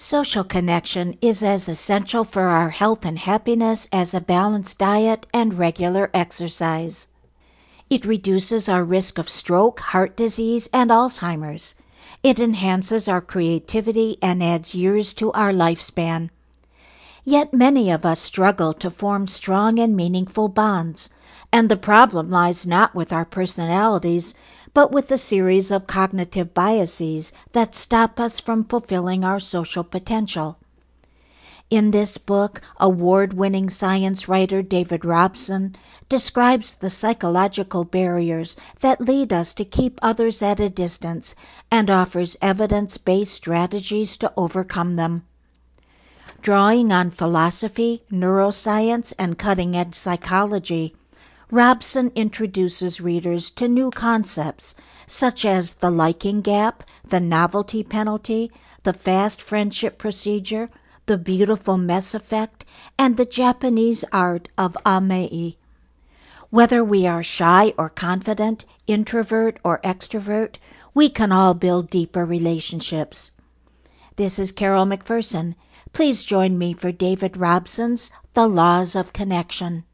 Social connection is as essential for our health and happiness as a balanced diet and regular exercise. It reduces our risk of stroke, heart disease, and Alzheimer's. It enhances our creativity and adds years to our lifespan. Yet many of us struggle to form strong and meaningful bonds, and the problem lies not with our personalities, but with a series of cognitive biases that stop us from fulfilling our social potential. In this book, award-winning science writer David Robson describes the psychological barriers that lead us to keep others at a distance and offers evidence-based strategies to overcome them. Drawing on philosophy, neuroscience, and cutting-edge psychology, Robson introduces readers to new concepts such as the liking gap, the novelty penalty, the fast friendship procedure, the beautiful mess effect, and the Japanese art of amei. Whether we are shy or confident, introvert or extrovert, we can all build deeper relationships. This is Carol McPherson. Please join me for David Robson's The Laws of Connection.